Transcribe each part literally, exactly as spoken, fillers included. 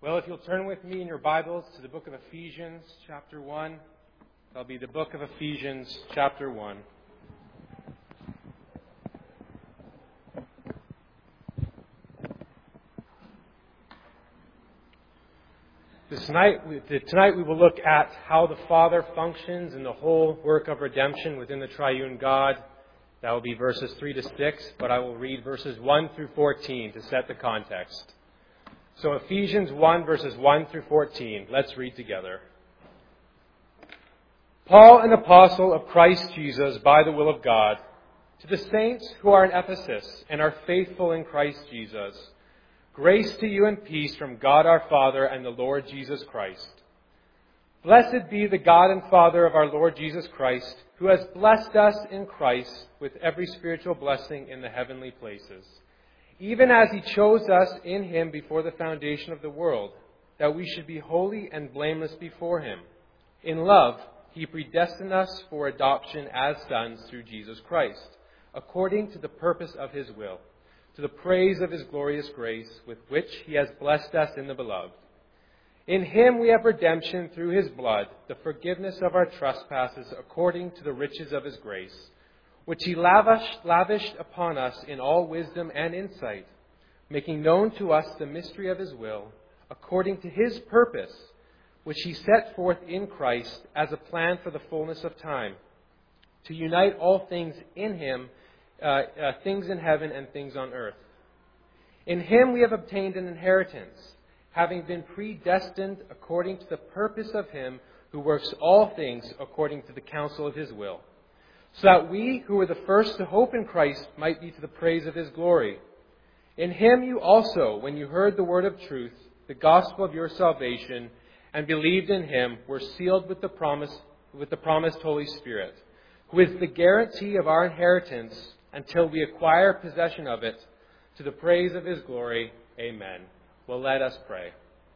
Well, if you'll turn with me in your Bibles to the book of Ephesians, chapter one. That'll be the book of Ephesians, chapter one. This night, tonight we will look at how the Father functions in the whole work of redemption within the triune God. That will be verses three to six, but I will read verses one through fourteen to set the context. So Ephesians one, verses one through fourteen. Let's read together. Paul, an apostle of Christ Jesus by the will of God, to the saints who are in Ephesus and are faithful in Christ Jesus, grace to you and peace from God our Father and the Lord Jesus Christ. Blessed be the God and Father of our Lord Jesus Christ, who has blessed us in Christ with every spiritual blessing in the heavenly places, even as he chose us in him before the foundation of the world, that we should be holy and blameless before him. In love, he predestined us for adoption as sons through Jesus Christ, according to the purpose of his will, to the praise of his glorious grace, with which he has blessed us in the Beloved. In him we have redemption through his blood, the forgiveness of our trespasses according to the riches of his grace, which he lavished, lavished upon us in all wisdom and insight, making known to us the mystery of his will, according to his purpose, which he set forth in Christ as a plan for the fullness of time, to unite all things in him, uh, uh, things in heaven and things on earth. In him we have obtained an inheritance, having been predestined according to the purpose of him who works all things according to the counsel of his will, so that we who were the first to hope in Christ might be to the praise of his glory. In him you also, when you heard the word of truth, the gospel of your salvation, and believed in him, were sealed with the promise, with the promised Holy Spirit, who is the guarantee of our inheritance until we acquire possession of it, to the praise of his glory. Amen. Well, let us pray.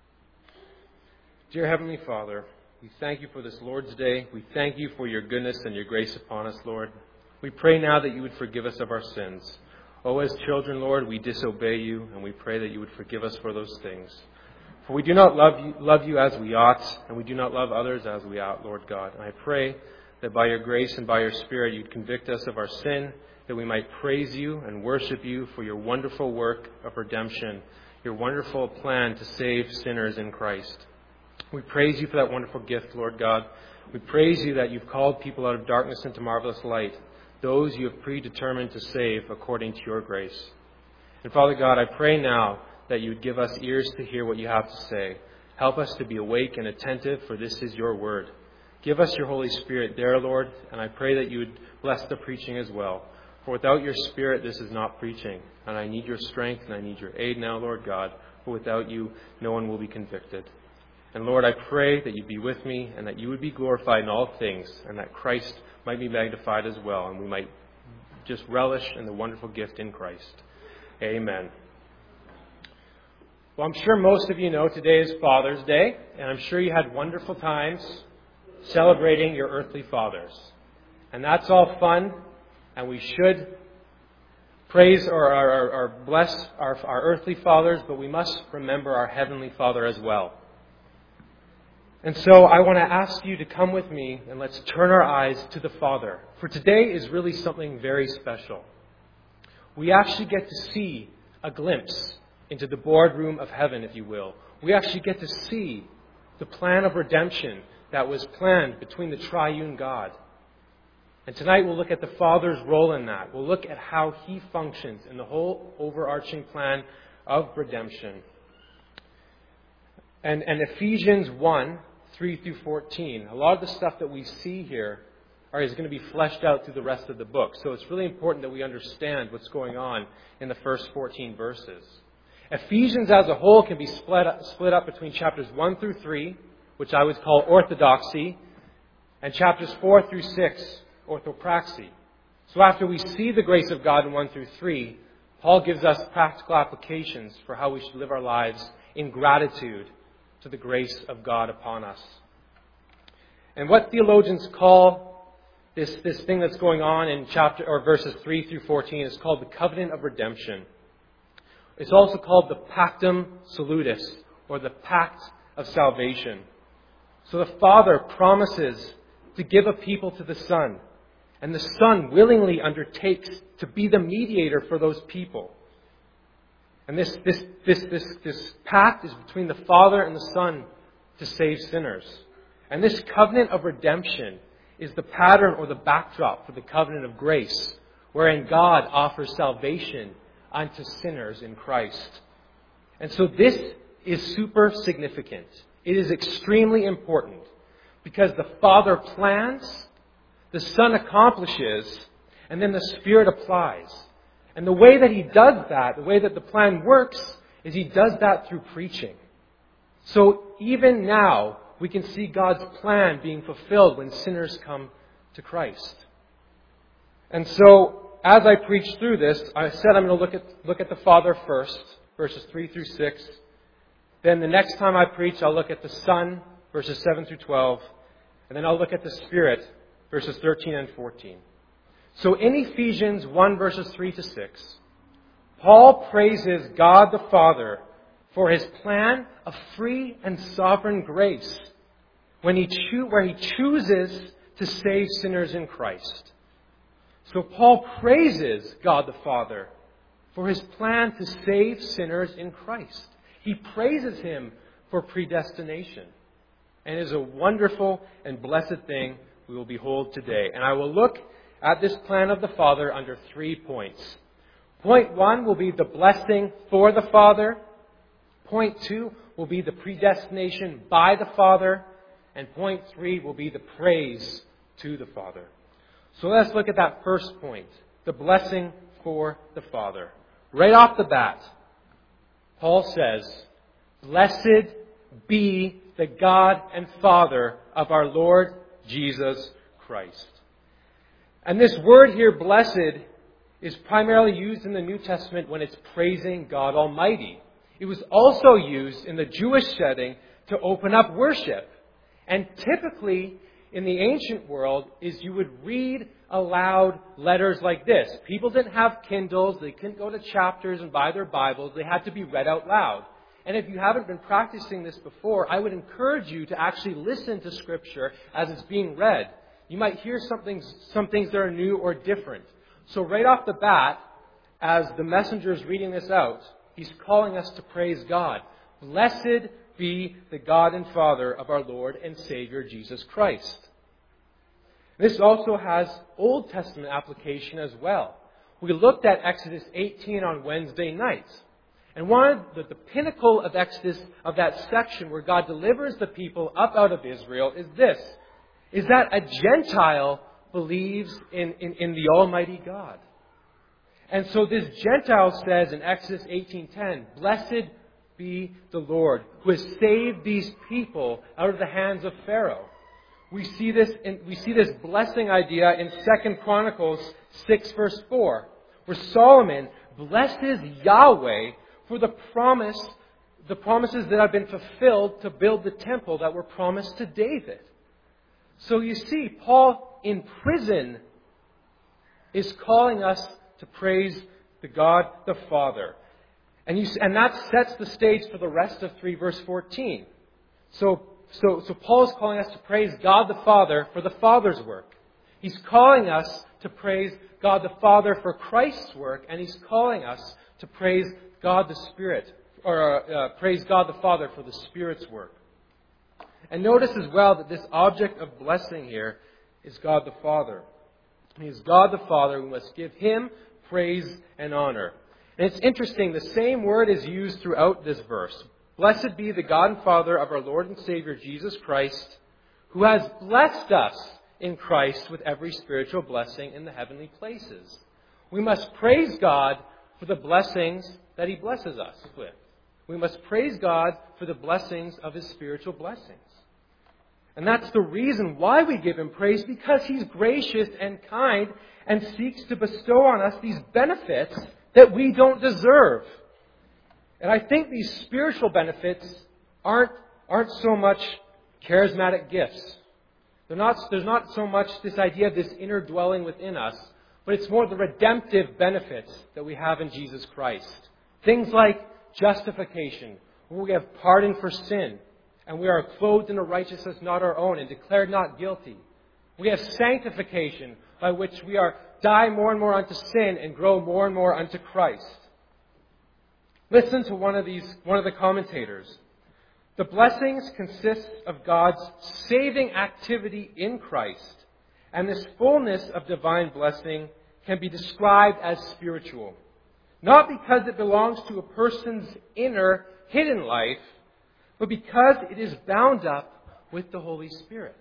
Dear Heavenly Father, we thank you for this Lord's Day. We thank you for your goodness and your grace upon us, Lord. We pray now that you would forgive us of our sins. Oh, as children, Lord, we disobey you, and we pray that you would forgive us for those things. For we do not love you, love you as we ought, and we do not love others as we ought, Lord God. And I pray that by your grace and by your Spirit, you'd convict us of our sin, that we might praise you and worship you for your wonderful work of redemption, your wonderful plan to save sinners in Christ. We praise you for that wonderful gift, Lord God. We praise you that you've called people out of darkness into marvelous light, those you have predetermined to save according to your grace. And Father God, I pray now that you would give us ears to hear what you have to say. Help us to be awake and attentive, for this is your word. Give us your Holy Spirit there, Lord, and I pray that you would bless the preaching as well. For without your Spirit, this is not preaching. And I need your strength and I need your aid now, Lord God. For without you, no one will be convicted. And Lord, I pray that you'd be with me and that you would be glorified in all things, and that Christ might be magnified as well, and we might just relish in the wonderful gift in Christ. Amen. Well, I'm sure most of you know today is Father's Day, and I'm sure you had wonderful times celebrating your earthly fathers. And that's all fun, and we should praise or, or, or, or bless our, our earthly fathers, but we must remember our heavenly Father as well. And so I want to ask you to come with me and let's turn our eyes to the Father. For today is really something very special. We actually get to see a glimpse into the boardroom of heaven, if you will. We actually get to see the plan of redemption that was planned between the triune God. And tonight we'll look at the Father's role in that. We'll look at how he functions in the whole overarching plan of redemption. And, and Ephesians one, three through fourteen, a lot of the stuff that we see here are, is going to be fleshed out through the rest of the book. So it's really important that we understand what's going on in the first fourteen verses. Ephesians as a whole can be split up, split up between chapters one through three, which I would call orthodoxy, and chapters four through six, orthopraxy. So after we see the grace of God in one through three, Paul gives us practical applications for how we should live our lives in gratitude to the grace of God upon us. And what theologians call this, this thing that's going on in chapter or verses three through fourteen is called the covenant of redemption. It's also called the pactum salutis, or the pact of salvation. So the Father promises to give a people to the Son, and the Son willingly undertakes to be the mediator for those people. And this, this, this, this, this pact is between the Father and the Son to save sinners. And this covenant of redemption is the pattern or the backdrop for the covenant of grace, wherein God offers salvation unto sinners in Christ. And so this is super significant. It is extremely important because the Father plans, the Son accomplishes, and then the Spirit applies. And the way that He does that, the way that the plan works, is He does that through preaching. So even now, we can see God's plan being fulfilled when sinners come to Christ. And so, as I preach through this, I said I'm going to look at look at the Father first, verses three through six. Then the next time I preach, I'll look at the Son, verses seven through twelve. And then I'll look at the Spirit, verses thirteen and fourteen. So in Ephesians one, verses three to six, Paul praises God the Father for His plan of free and sovereign grace when he cho- where He chooses to save sinners in Christ. So Paul praises God the Father for His plan to save sinners in Christ. He praises Him for predestination. And it is a wonderful and blessed thing we will behold today. And I will look at this plan of the Father under three points. Point one will be the blessing for the Father. Point two will be the predestination by the Father. And point three will be the praise to the Father. So let's look at that first point, the blessing for the Father. Right off the bat, Paul says, "Blessed be the God and Father of our Lord Jesus Christ." And this word here, blessed, is primarily used in the New Testament when it's praising God Almighty. It was also used in the Jewish setting to open up worship. And typically, in the ancient world, is you would read aloud letters like this. People didn't have Kindles. They couldn't go to chapters and buy their Bibles. They had to be read out loud. And if you haven't been practicing this before, I would encourage you to actually listen to Scripture as it's being read. You might hear something, some things that are new or different. So right off the bat, as the messenger is reading this out, he's calling us to praise God. Blessed be the God and Father of our Lord and Savior Jesus Christ. This also has Old Testament application as well. We looked at Exodus eighteen on Wednesday nights. And one of the, the pinnacle of Exodus, of that section where God delivers the people up out of Israel, is this, is that a Gentile believes in, in, in the Almighty God. And so this Gentile says in Exodus eighteen ten, "Blessed be the Lord, who has saved these people out of the hands of Pharaoh." We see this in, we see this blessing idea in Second Chronicles six, verse four, where Solomon blesses Yahweh for the promise, the promises that have been fulfilled to build the temple that were promised to David. So you see, Paul in prison is calling us to praise the God the Father. And, you, and that sets the stage for the rest of three, verse fourteen. So, so, so Paul is calling us to praise God the Father for the Father's work. He's calling us to praise God the Father for Christ's work, and he's calling us to praise God the Spirit, or uh, praise God the Father for the Spirit's work. And notice as well that this object of blessing here is God the Father. He is God the Father. We must give Him praise and honor. And it's interesting, the same word is used throughout this verse. Blessed be the God and Father of our Lord and Savior Jesus Christ, who has blessed us in Christ with every spiritual blessing in the heavenly places. We must praise God for the blessings that He blesses us with. We must praise God for the blessings of His spiritual blessings. And that's the reason why we give Him praise, because He's gracious and kind and seeks to bestow on us these benefits that we don't deserve. And I think these spiritual benefits aren't, aren't so much charismatic gifts. They're not, there's not so much this idea of this inner dwelling within us, but it's more the redemptive benefits that we have in Jesus Christ. Things like justification, where we have pardon for sin, and we are clothed in a righteousness not our own and declared not guilty. We have sanctification, by which we are die more and more unto sin and grow more and more unto Christ. Listen to one of these, one of the commentators. The blessings consist of God's saving activity in Christ, and this fullness of divine blessing can be described as spiritual. Not because it belongs to a person's inner, hidden life, but because it is bound up with the Holy Spirit.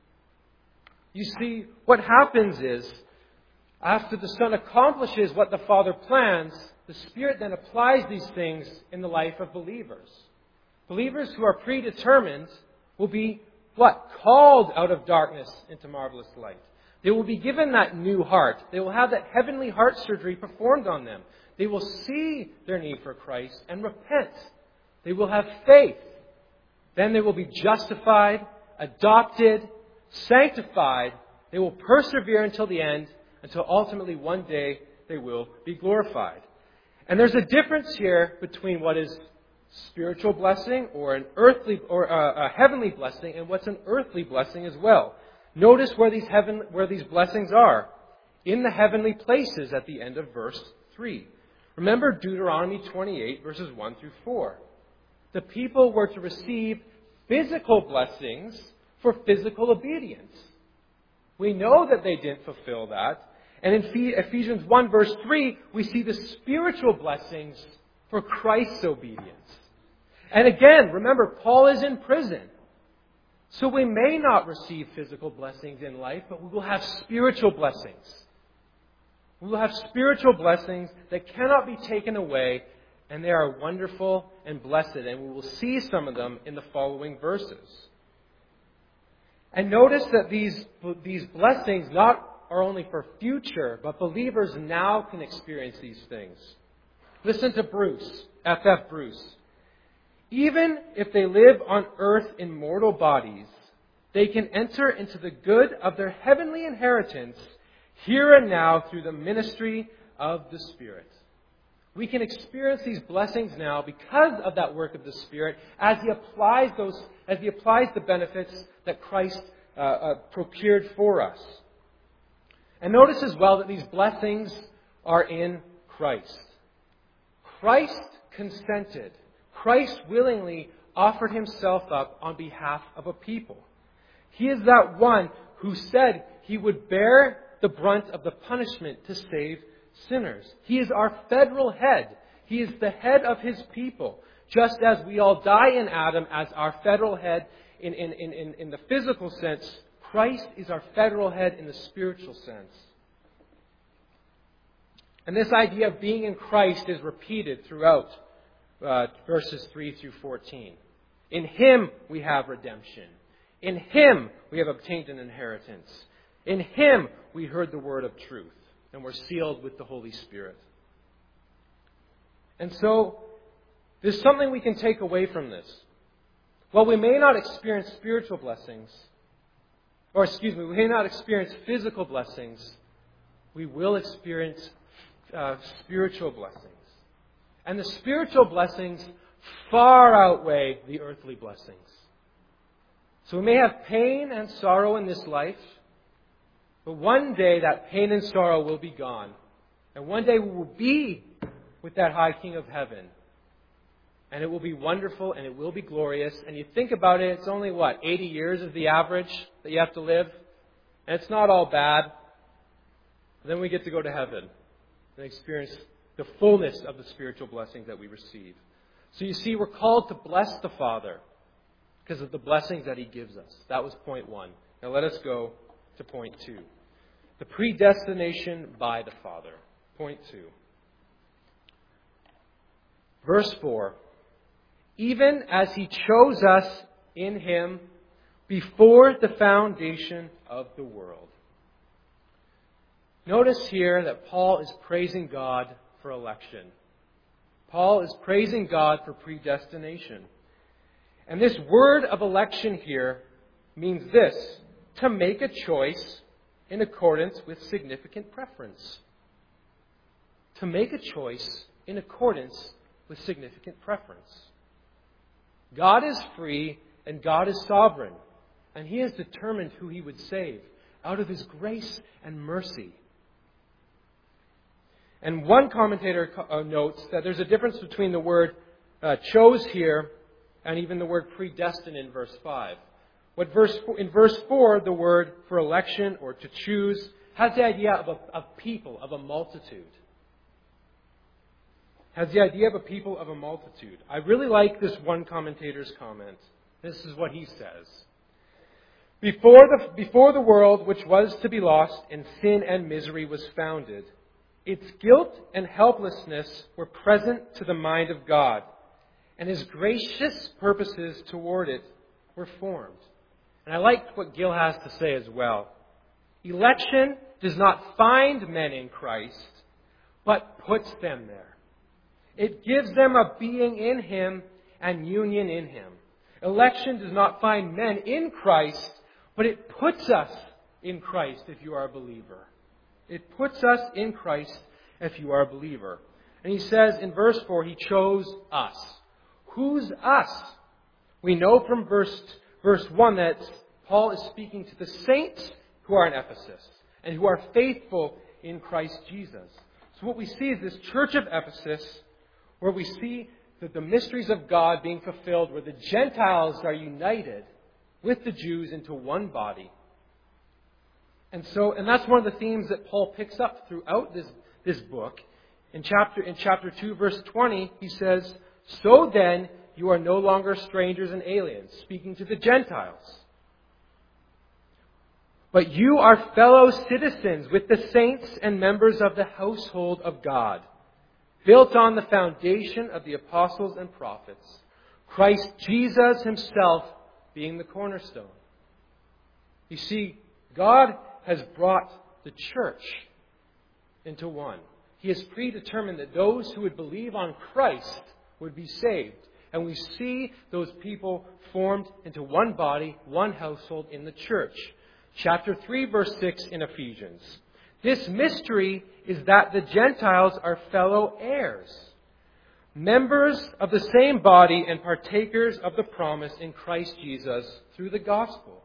You see, what happens is, after the Son accomplishes what the Father plans, the Spirit then applies these things in the life of believers. Believers who are predetermined will be, what? Called out of darkness into marvelous light. They will be given that new heart. They will have that heavenly heart surgery performed on them. They will see their need for Christ and repent. They will have faith. Then they will be justified, adopted, sanctified. They will persevere until the end, until ultimately one day they will be glorified. And there's a difference here between what is spiritual blessing or an earthly or a, a heavenly blessing and what's an earthly blessing as well. Notice where these heaven where these blessings are. In the heavenly places at the end of verse three. Remember Deuteronomy twenty-eight, verses one through four. The people were to receive physical blessings for physical obedience. We know that they didn't fulfill that. And in Ephesians one, verse three, we see the spiritual blessings for Christ's obedience. And again, remember, Paul is in prison. So we may not receive physical blessings in life, but we will have spiritual blessings. We will have spiritual blessings that cannot be taken away, and they are wonderful and blessed. And we will see some of them in the following verses. And notice that these, these blessings not are only for future, but believers now can experience these things. Listen to Bruce, F F Bruce. Even if they live on earth in mortal bodies, they can enter into the good of their heavenly inheritance here and now through the ministry of the Spirit. We can experience these blessings now because of that work of the Spirit as He applies those, as He applies the benefits that Christ uh, uh, procured for us. And notice as well that these blessings are in Christ. Christ consented. Christ willingly offered Himself up on behalf of a people. He is that one who said He would bear the brunt of the punishment to save sinners. He is our federal head. He is the head of His people. Just as we all die in Adam as our federal head in, in, in, in the physical sense, Christ is our federal head in the spiritual sense. And this idea of being in Christ is repeated throughout uh, verses three through fourteen. In Him we have redemption. In Him we have obtained an inheritance. In Him we heard the word of truth and were sealed with the Holy Spirit. And so, there's something we can take away from this. While we may not experience spiritual blessings, or excuse me, we may not experience physical blessings, we will experience uh, spiritual blessings. And the spiritual blessings far outweigh the earthly blessings. So we may have pain and sorrow in this life, but one day that pain and sorrow will be gone. And one day we will be with that high King of heaven. And it will be wonderful and it will be glorious. And you think about it, it's only what, eighty years is the average that you have to live? And it's not all bad. Then we get to go to heaven and experience the fullness of the spiritual blessings that we receive. So you see, we're called to bless the Father because of the blessings that He gives us. That was point one. Now let us go to point two. The predestination by the Father. Point two. Verse four. Even as He chose us in Him before the foundation of the world. Notice here that Paul is praising God for election. Paul is praising God for predestination. And this word of election here means this: to make a choice in accordance with significant preference. To make a choice in accordance with significant preference. God is free and God is sovereign. And He has determined who He would save out of His grace and mercy. And one commentator notes that there's a difference between the word uh, chose here and even the word predestined in verse five. What verse in verse four, the word for election or to choose has the idea of a of people, of a multitude. Has the idea of a people of a multitude. I really like this one commentator's comment. This is what he says. Before the, before the world which was to be lost in sin and misery was founded, its guilt and helplessness were present to the mind of God, and His gracious purposes toward it were formed. And I like what Gill has to say as well. Election does not find men in Christ, but puts them there. It gives them a being in Him and union in Him. Election does not find men in Christ, but it puts us in Christ if you are a believer. It puts us in Christ if you are a believer. And he says in verse four, He chose us. Who's us? We know from verse, verse one that Paul is speaking to the saints who are in Ephesus and who are faithful in Christ Jesus. So what we see is this church of Ephesus, where we see that the mysteries of God being fulfilled, where the Gentiles are united with the Jews into one body. And so, and that's one of the themes that Paul picks up throughout this, this book. In chapter, in chapter two, verse twenty, he says, So then, you are no longer strangers and aliens, speaking to the Gentiles. But you are fellow citizens with the saints and members of the household of God, built on the foundation of the apostles and prophets, Christ Jesus Himself being the cornerstone. You see, God has brought the church into one. He has predetermined that those who would believe on Christ would be saved. And we see those people formed into one body, one household in the church. Chapter three, verse six in Ephesians. This mystery is that the Gentiles are fellow heirs, members of the same body and partakers of the promise in Christ Jesus through the gospel.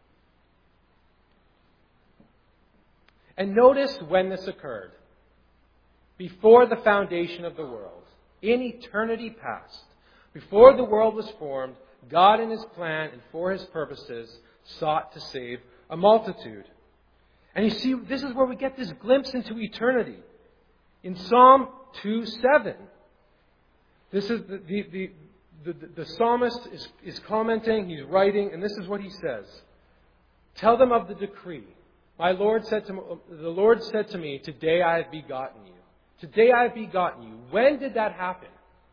And notice when this occurred. Before the foundation of the world, in eternity past, before the world was formed, God in His plan and for His purposes sought to save a multitude. And you see, this is where we get this glimpse into eternity. In Psalm two seven, this is the, the, the, the, the psalmist is, is commenting, he's writing, and this is what he says. Tell them of the decree. My Lord said to me, the Lord said to me, Today I have begotten you. Today I have begotten you. When did that happen?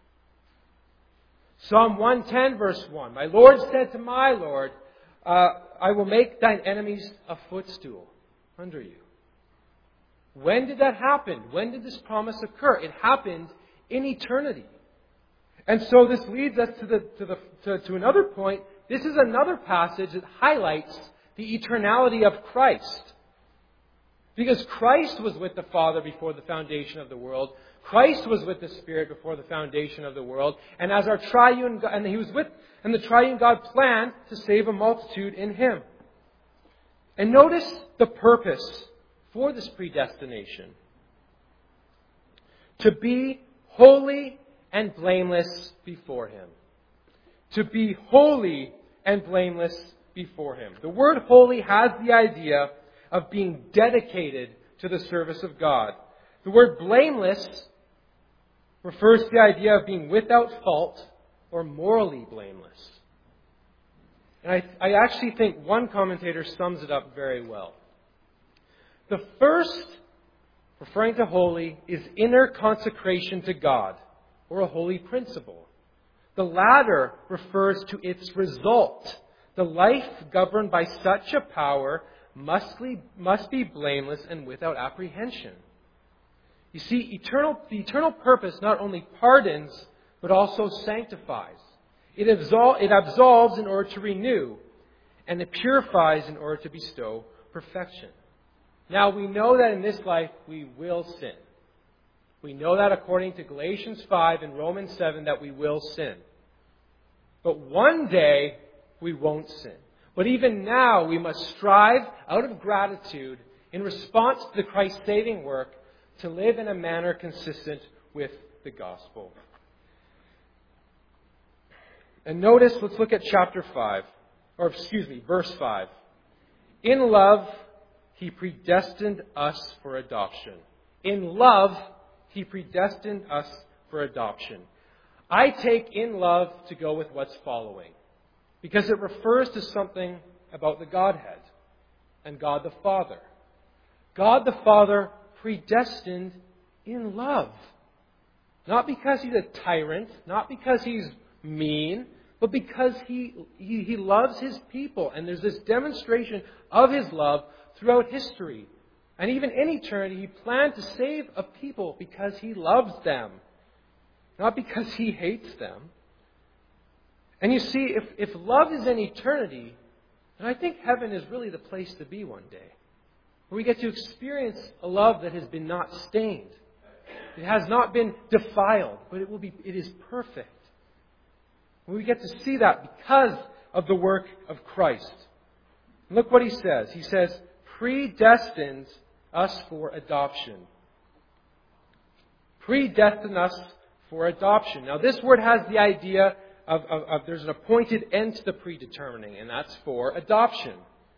Psalm one ten, verse one. My Lord said to my Lord, uh, I will make thine enemies a footstool under you. When did that happen? When did this promise occur? It happened in eternity. And so this leads us to, the, to, the, to, to another point. This is another passage that highlights the eternality of Christ. Because Christ was with the Father before the foundation of the world. Christ was with the Spirit before the foundation of the world. And as our triune God, and He was with, and the triune God planned to save a multitude in Him. And notice the purpose for this predestination. To be holy and blameless before Him. To be holy and blameless before Him. The word holy has the idea of being dedicated to the service of God. The word blameless refers to the idea of being without fault or morally blameless. And I, I actually think one commentator sums it up very well. The first, referring to holy, is inner consecration to God, or a holy principle. The latter refers to its result. The life governed by such a power must be, must be blameless and without apprehension. You see, eternal, the eternal purpose not only pardons, but also sanctifies. It, absol- it absolves in order to renew, and it purifies in order to bestow perfection. Now, we know that in this life we will sin. We know that according to Galatians five and Romans seven that we will sin. But one day, we won't sin. But even now, we must strive out of gratitude in response to the Christ's saving work to live in a manner consistent with the gospel. And notice, let's look at chapter five, or excuse me, verse five. In love, He predestined us for adoption. In love, He predestined us for adoption. I take in love to go with what's following, because it refers to something about the Godhead and God the Father. God the Father predestined in love. Not because He's a tyrant, not because He's mean, but because he, he, he loves His people. And there's this demonstration of His love throughout history. And even in eternity, He planned to save a people because He loves them, not because He hates them. And you see, if, if love is in eternity, then I think heaven is really the place to be one day, where we get to experience a love that has been not stained. It has not been defiled, but it will be. It is perfect. And we get to see that because of the work of Christ. Look what He says. He says, predestined us for adoption. Predestined us for adoption. Now this word has the idea of, of, of there's an appointed end to the predetermining, and that's for adoption.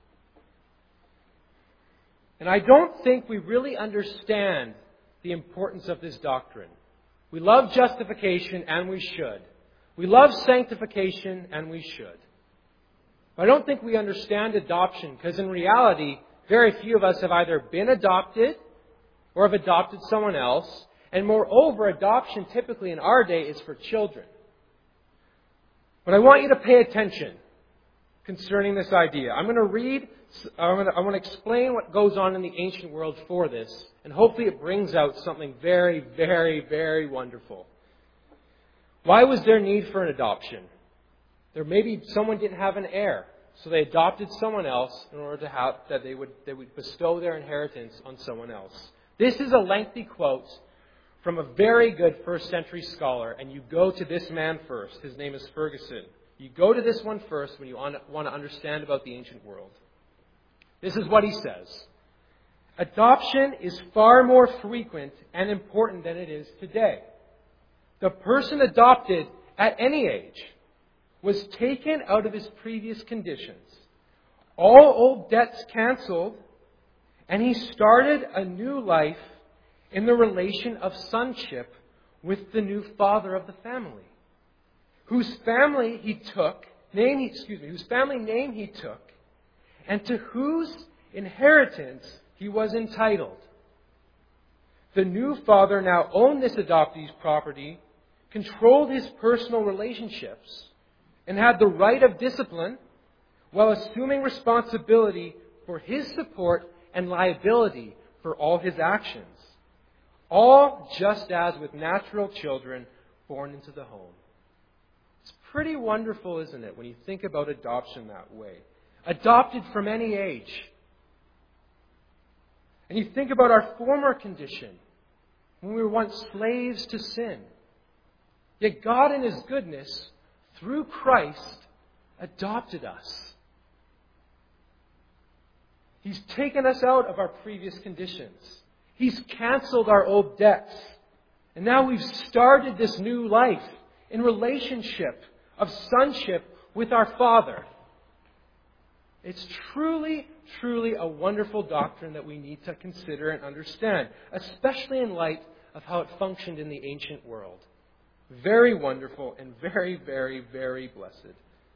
And I don't think we really understand the importance of this doctrine. We love justification, and we should. We love sanctification, and we should. But I don't think we understand adoption, because in reality, very few of us have either been adopted or have adopted someone else. And moreover, adoption typically in our day is for children. But I want you to pay attention concerning this idea. I'm going to read, I'm going to, I want to explain what goes on in the ancient world for this. And hopefully it brings out something very, very, very wonderful. Why was there need for an adoption? There maybe someone didn't have an heir, so they adopted someone else in order to have that they would they would bestow their inheritance on someone else. This is a lengthy quote from a very good first century scholar, and you go to this man first. His name is Ferguson. You go to this one first when you want to understand about the ancient world. This is what he says. Adoption is far more frequent and important than it is today. The person adopted at any age was taken out of his previous conditions, all old debts canceled, and he started a new life in the relation of sonship with the new father of the family, whose family he took, name he, excuse me, whose family name he took, and to whose inheritance he was entitled. The new father now owned this adoptee's property, controlled his personal relationships, and had the right of discipline while assuming responsibility for his support and liability for all his actions. All just as with natural children born into the home. It's pretty wonderful, isn't it, when you think about adoption that way? Adopted from any age. And you think about our former condition, when we were once slaves to sin. Yet God in His goodness, through Christ, adopted us. He's taken us out of our previous conditions. He's canceled our old debts. And now we've started this new life in relationship of sonship with our Father. It's truly, truly a wonderful doctrine that we need to consider and understand, especially in light of how it functioned in the ancient world. Very wonderful and very, very, very blessed.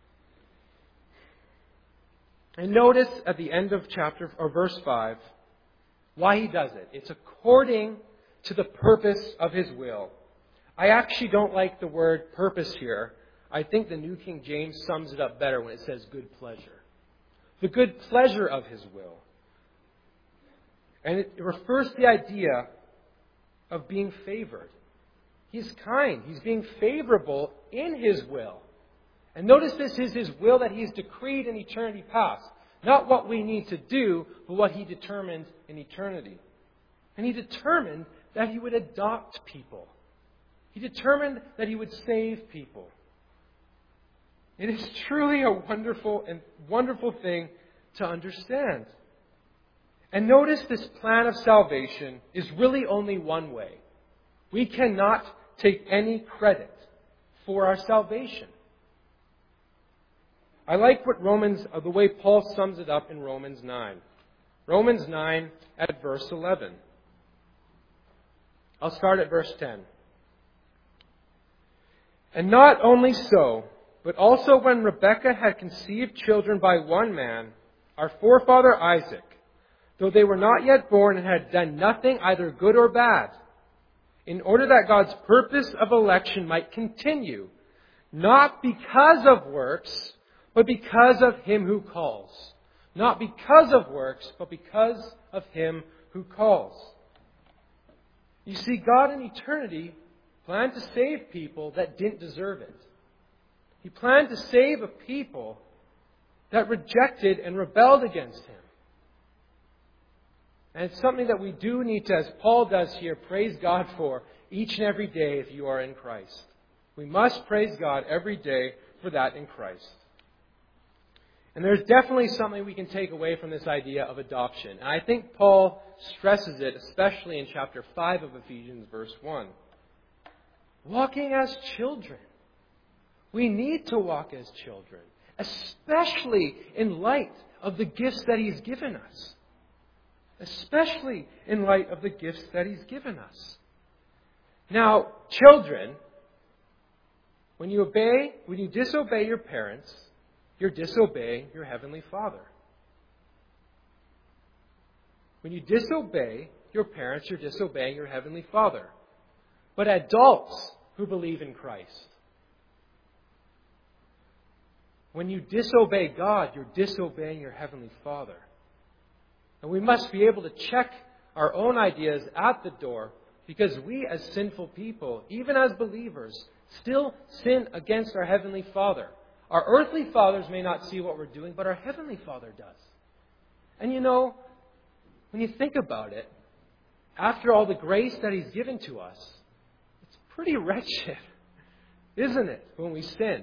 And notice at the end of chapter or verse five why He does it. It's according to the purpose of His will. I actually don't like the word purpose here. I think the New King James sums it up better when it says good pleasure. The good pleasure of His will. And it refers to the idea of being favored. He's kind. He's being favorable in His will. And notice this is His will that He's decreed in eternity past. Not what we need to do, but what He determined in eternity. And He determined that He would adopt people. He determined that He would save people. It is truly a wonderful and wonderful thing to understand. And notice this plan of salvation is really only one way. We cannot take any credit for our salvation. I like what Romans, uh, the way Paul sums it up in Romans nine. Romans nine at verse eleven. I'll start at verse ten. And not only so, but also when Rebekah had conceived children by one man, our forefather Isaac, though they were not yet born and had done nothing either good or bad, in order that God's purpose of election might continue, not because of works, but because of Him who calls. Not because of works, but because of Him who calls. You see, God in eternity planned to save people that didn't deserve it. He planned to save a people that rejected and rebelled against Him. And it's something that we do need to, as Paul does here, praise God for each and every day if you are in Christ. We must praise God every day for that in Christ. And there's definitely something we can take away from this idea of adoption. And I think Paul stresses it, especially in chapter five of Ephesians, verse one. Walking as children. We need to walk as children, especially in light of the gifts that He's given us. Especially in light of the gifts that He's given us. Now, children, when you obey, when you disobey your parents, you're disobeying your Heavenly Father. When you disobey your parents, you're disobeying your Heavenly Father. But adults who believe in Christ, when you disobey God, you're disobeying your Heavenly Father. And we must be able to check our own ideas at the door, because we as sinful people, even as believers, still sin against our Heavenly Father. Our earthly fathers may not see what we're doing, but our Heavenly Father does. And you know, when you think about it, after all the grace that He's given to us, it's pretty wretched, isn't it, when we sin?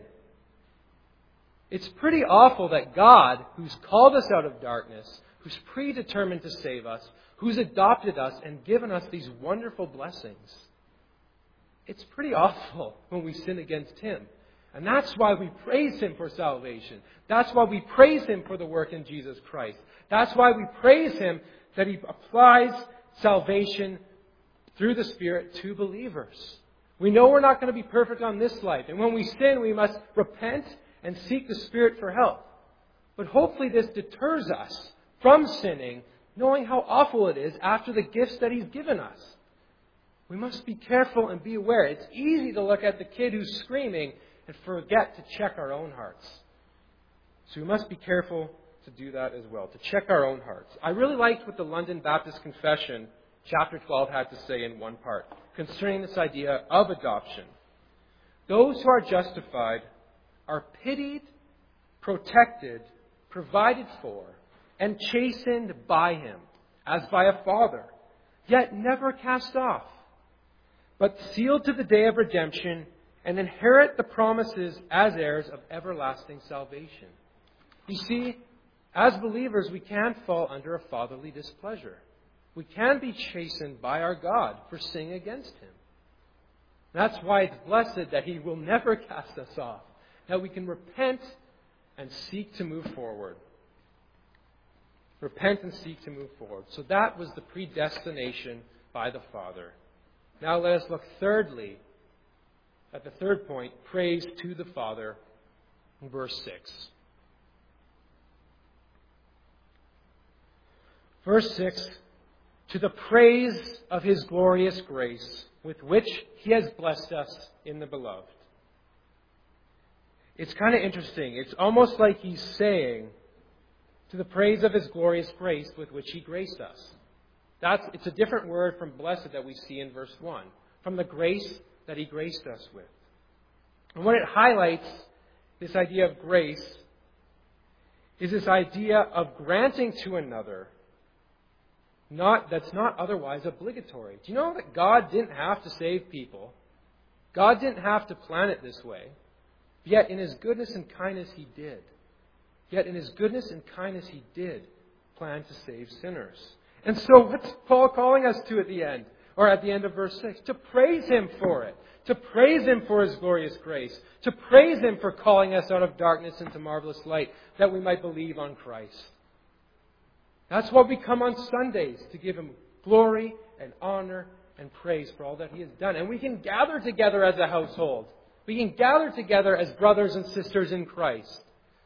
It's pretty awful that God, who's called us out of darkness, who's predetermined to save us, who's adopted us and given us these wonderful blessings, it's pretty awful when we sin against Him. And that's why we praise Him for salvation. That's why we praise Him for the work in Jesus Christ. That's why we praise Him that He applies salvation through the Spirit to believers. We know we're not going to be perfect on this life. And when we sin, we must repent and seek the Spirit for help. But hopefully this deters us from sinning, knowing how awful it is after the gifts that He's given us. We must be careful and be aware. It's easy to look at the kid who's screaming and forget to check our own hearts. So we must be careful to do that as well, to check our own hearts. I really liked what the London Baptist Confession, chapter twelve, had to say in one part concerning this idea of adoption. Those who are justified are pitied, protected, provided for, and chastened by Him, as by a father, yet never cast off, but sealed to the day of redemption, and inherit the promises as heirs of everlasting salvation. You see, as believers, we can fall under a fatherly displeasure. We can be chastened by our God for sinning against Him. That's why it's blessed that He will never cast us off, that we can repent and seek to move forward. Repent and seek to move forward. So that was the predestination by the Father. Now let us look thirdly at the third point, praise to the Father, in verse six. Verse six, to the praise of His glorious grace, with which He has blessed us in the Beloved. It's kind of interesting. It's almost like He's saying, to the praise of His glorious grace with which He graced us. That's, it's a different word from blessed that we see in verse one. From the grace that He graced us with. And what it highlights, this idea of grace, is this idea of granting to another not that's not otherwise obligatory. Do you know that God didn't have to save people? God didn't have to plan it this way. Yet in His goodness and kindness He did. Yet in His goodness and kindness He did plan to save sinners. And so what's Paul calling us to at the end? Or at the end of verse six? To praise Him for it. To praise Him for His glorious grace. To praise Him for calling us out of darkness into marvelous light, that we might believe on Christ. That's why we come on Sundays, to give Him glory and honor and praise for all that He has done. And we can gather together as a household. We can gather together as brothers and sisters in Christ.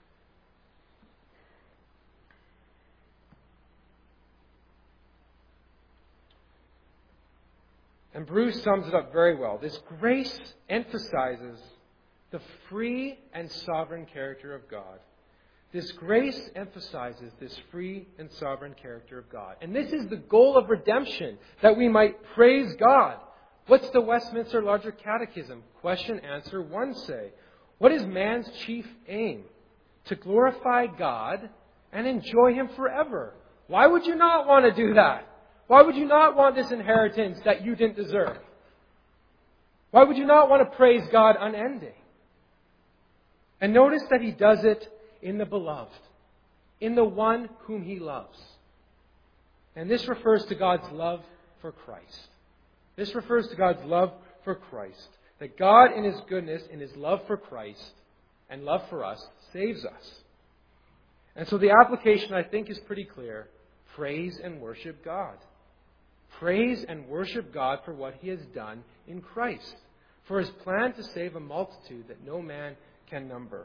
And Bruce sums it up very well. This grace emphasizes the free and sovereign character of God. This grace emphasizes this free and sovereign character of God. And this is the goal of redemption, that we might praise God. What's the Westminster Larger Catechism? Question, answer, one say. What is man's chief aim? To glorify God and enjoy Him forever. Why would you not want to do that? Why would you not want this inheritance that you didn't deserve? Why would you not want to praise God unending? And notice that He does it in the beloved, in the one whom He loves. And this refers to God's love for Christ. This refers to God's love for Christ. That God in His goodness, in His love for Christ and love for us, saves us. And so the application, I think, is pretty clear. Praise and worship God. Praise and worship God for what He has done in Christ. For His plan to save a multitude that no man can number.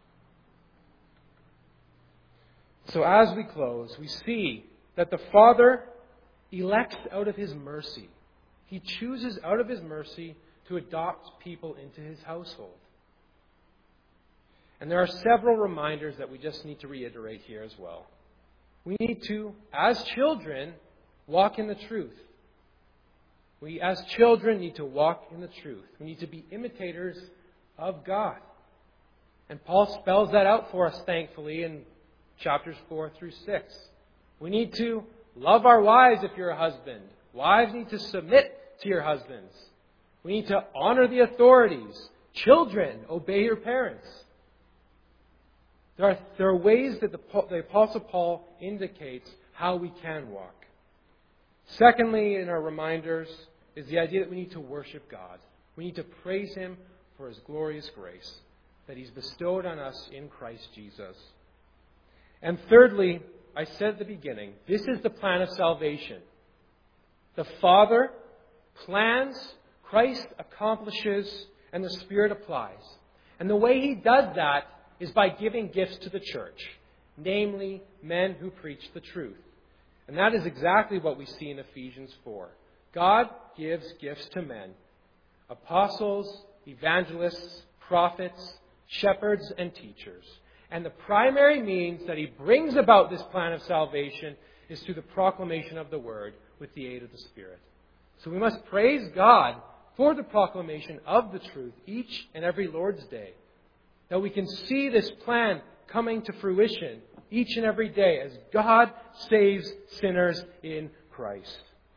So as we close, we see that the Father elects out of His mercy. He chooses out of His mercy to adopt people into His household. And there are several reminders that we just need to reiterate here as well. We need to, as children, walk in the truth. We, as children, need to walk in the truth. We need to be imitators of God. And Paul spells that out for us, thankfully, in chapters four through six. We need to love our wives if you're a husband. Wives need to submit to your husbands. We need to honor the authorities. Children, obey your parents. There are, there are ways that the, the Apostle Paul indicates how we can walk. Secondly, in our reminders, is the idea that we need to worship God. We need to praise Him for His glorious grace that He's bestowed on us in Christ Jesus. And thirdly, I said at the beginning, this is the plan of salvation. The Father plans, Christ accomplishes, and the Spirit applies. And the way He does that is by giving gifts to the church, namely men who preach the truth. And that is exactly what we see in Ephesians four. God gives gifts to men, apostles, evangelists, prophets, shepherds, and teachers. And the primary means that He brings about this plan of salvation is through the proclamation of the Word with the aid of the Spirit. So we must praise God for the proclamation of the truth each and every Lord's Day. That we can see this plan coming to fruition each and every day as God saves sinners in Christ.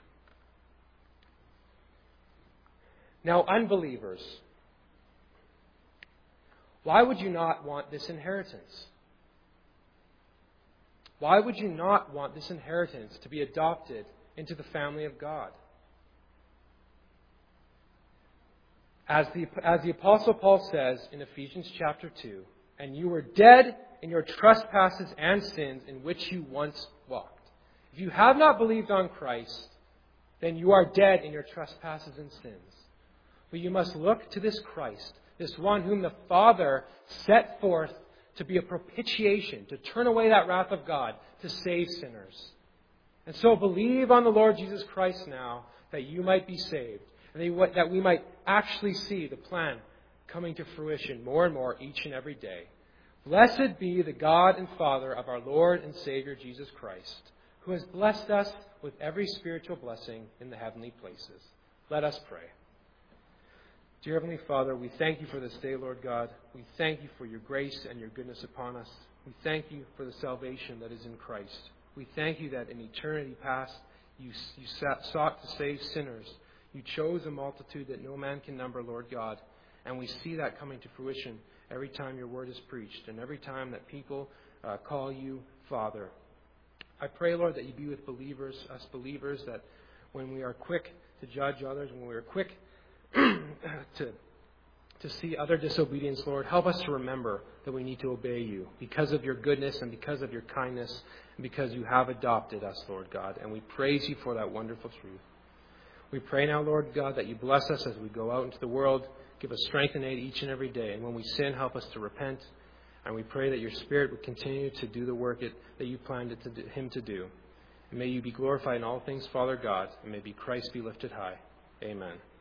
Now, unbelievers, why would you not want this inheritance? Why would you not want this inheritance to be adopted into the family of God? As the, as the Apostle Paul says in Ephesians chapter two, and you were dead in your trespasses and sins in which you once walked. If you have not believed on Christ, then you are dead in your trespasses and sins. But you must look to this Christ, this one whom the Father set forth to be a propitiation, to turn away that wrath of God, to save sinners. And so believe on the Lord Jesus Christ now, that you might be saved, and that we might actually see the plan coming to fruition more and more each and every day. Blessed be the God and Father of our Lord and Savior Jesus Christ, who has blessed us with every spiritual blessing in the heavenly places. Let us pray. Dear Heavenly Father, we thank You for this day, Lord God. We thank You for Your grace and Your goodness upon us. We thank You for the salvation that is in Christ. We thank You that in eternity past, You, you sought to save sinners. You chose a multitude that no man can number, Lord God. And we see that coming to fruition every time your word is preached and every time that people uh, call you Father. I pray, Lord, that you be with believers, us believers, that when we are quick to judge others, when we are quick to to see other disobedience, Lord, help us to remember that we need to obey you because of your goodness and because of your kindness and because you have adopted us, Lord God. And we praise you for that wonderful truth. We pray now, Lord God, that you bless us as we go out into the world. Give us strength and aid each and every day. And when we sin, help us to repent. And we pray that your Spirit would continue to do the work it, that you planned it to do, him to do. And may you be glorified in all things, Father God, and may be Christ be lifted high. Amen.